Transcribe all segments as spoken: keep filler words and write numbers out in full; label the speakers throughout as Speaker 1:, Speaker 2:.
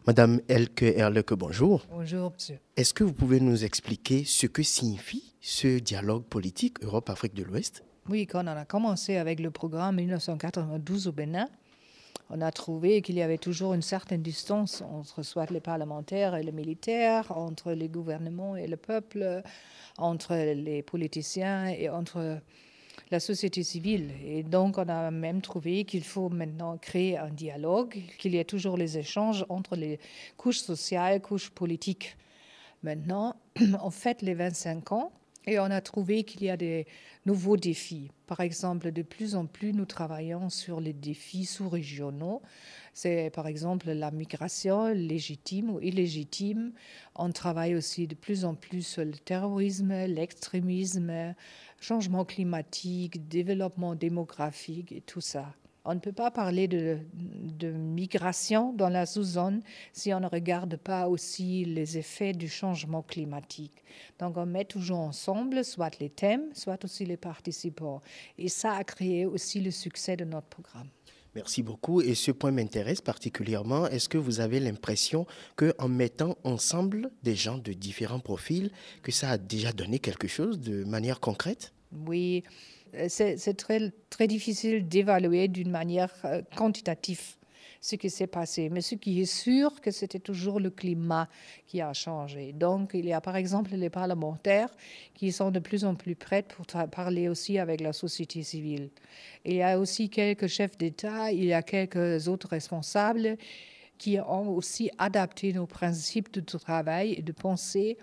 Speaker 1: Madame Elke Erleke, bonjour.
Speaker 2: Bonjour, monsieur.
Speaker 1: Est-ce que vous pouvez nous expliquer ce que signifie ce dialogue politique Europe-Afrique de l'Ouest?
Speaker 2: Oui, quand on a commencé avec le programme en mille neuf cent quatre-vingt-douze au Bénin, on a trouvé qu'il y avait toujours une certaine distance entre soit les parlementaires et les militaires, entre les gouvernements et le peuple, entre les politiciens et entre la société civile. Et donc, on a même trouvé qu'il faut maintenant créer un dialogue, qu'il y ait toujours les échanges entre les couches sociales, couches politiques. Maintenant, on fête les vingt-cinq ans et on a trouvé qu'il y a des nouveaux défis. Par exemple, de plus en plus, nous travaillons sur les défis sous-régionaux. C'est par exemple la migration légitime ou illégitime. On travaille aussi de plus en plus sur le terrorisme, l'extrémisme, changement climatique, développement démographique et tout ça. On ne peut pas parler de, de migration dans la sous-zone si on ne regarde pas aussi les effets du changement climatique. Donc on met toujours ensemble soit les thèmes, soit aussi les participants. Et ça a créé aussi le succès de notre programme.
Speaker 1: Merci beaucoup et ce point m'intéresse particulièrement. Est-ce que vous avez l'impression qu'en mettant ensemble des gens de différents profils, que ça a déjà donné quelque chose de manière concrète?
Speaker 2: Oui, c'est, c'est très, très difficile d'évaluer d'une manière euh, quantitative ce qui s'est passé. Mais ce qui est sûr, que c'était toujours le climat qui a changé. Donc, il y a par exemple les parlementaires qui sont de plus en plus prêts pour parler aussi avec la société civile. Il y a aussi quelques chefs d'État, il y a quelques autres responsables qui ont aussi adapté nos principes de travail et de pensée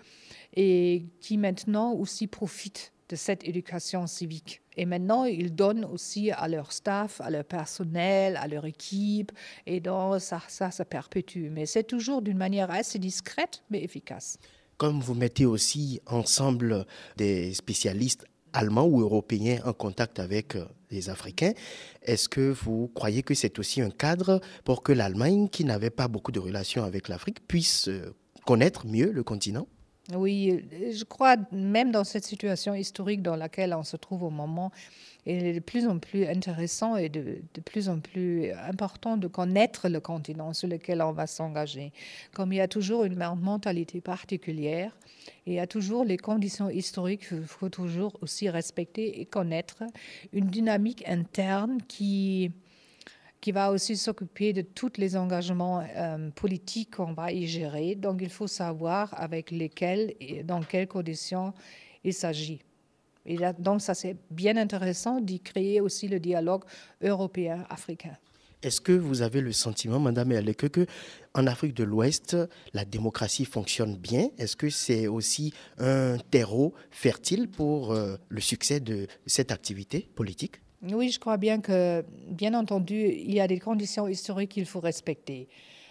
Speaker 2: et qui maintenant aussi profitent de cette éducation civique. Et maintenant, ils donnent aussi à leur staff, à leur personnel, à leur équipe, et donc ça, ça se perpétue. Mais c'est toujours d'une manière assez discrète, mais efficace.
Speaker 1: Comme vous mettez aussi ensemble des spécialistes allemands ou européens en contact avec les Africains, est-ce que vous croyez que c'est aussi un cadre pour que l'Allemagne, qui n'avait pas beaucoup de relations avec l'Afrique, puisse connaître mieux le continent?
Speaker 2: Oui, je crois même dans cette situation historique dans laquelle on se trouve au moment, il est de plus en plus intéressant et de, de plus en plus important de connaître le continent sur lequel on va s'engager. Comme il y a toujours une mentalité particulière, et il y a toujours les conditions historiques qu'il faut toujours aussi respecter et connaître, une dynamique interne qui... qui va aussi s'occuper de tous les engagements euh, politiques qu'on va y gérer. Donc, il faut savoir avec lesquels et dans quelles conditions il s'agit. Et là, donc, ça, c'est bien intéressant d'y créer aussi le dialogue européen-africain.
Speaker 1: Est-ce que vous avez le sentiment, Madame Erleke, que en Afrique de l'Ouest, la démocratie fonctionne bien? Est-ce que c'est aussi un terreau fertile pour euh, le succès de cette activité politique?
Speaker 2: Oui, je crois bien que, bien entendu, il y a des conditions historiques qu'il faut respecter.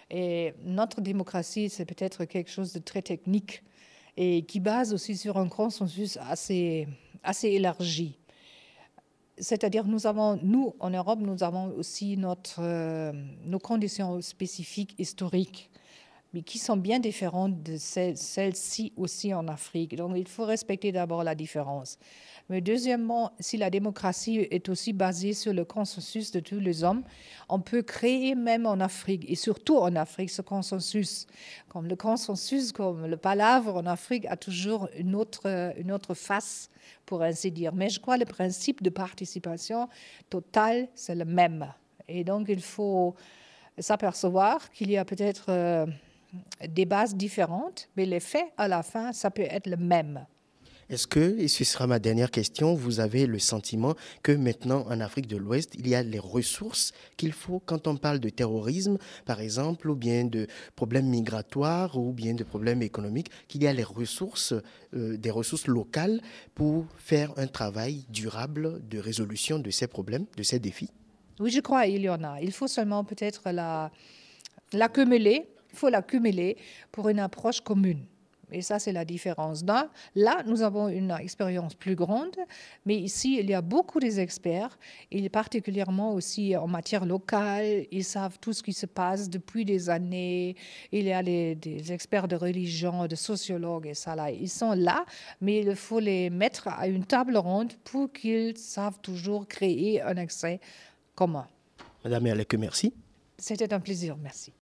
Speaker 2: Et notre démocratie, c'est peut-être quelque chose de très technique et qui base aussi sur un consensus assez, assez élargi. C'est-à-dire, nous avons, nous, en Europe, nous avons aussi notre, euh, nos conditions spécifiques historiques, mais qui sont bien différentes de celles, celles-ci aussi en Afrique. Donc, il faut respecter d'abord la différence. Mais deuxièmement, si la démocratie est aussi basée sur le consensus de tous les hommes, on peut créer même en Afrique, et surtout en Afrique, ce consensus. Comme le consensus, comme le palabre en Afrique a toujours une autre, une autre face, pour ainsi dire. Mais je crois que le principe de participation totale, c'est le même. Et donc, il faut s'apercevoir qu'il y a peut-être euh, des bases différentes, mais l'effet, à la fin, ça peut être le même.
Speaker 1: Est-ce que, et ce sera ma dernière question, vous avez le sentiment que maintenant en Afrique de l'Ouest, il y a les ressources qu'il faut quand on parle de terrorisme, par exemple, ou bien de problèmes migratoires, ou bien de problèmes économiques, qu'il y a les ressources, euh, des ressources locales pour faire un travail durable de résolution de ces problèmes, de ces défis?
Speaker 2: Oui, je crois qu'il y en a. Il faut seulement peut-être la, l'accumuler, il faut l'accumuler pour une approche commune. Et ça, c'est la différence. Là, là, nous avons une expérience plus grande, mais ici, il y a beaucoup d'experts, et particulièrement aussi en matière locale. Ils savent tout ce qui se passe depuis des années. Il y a les, des experts de religion, de sociologues, et ça là. Ils sont là, mais il faut les mettre à une table ronde pour qu'ils savent toujours créer un accès commun.
Speaker 1: Madame Erleke, merci.
Speaker 2: C'était un plaisir, merci.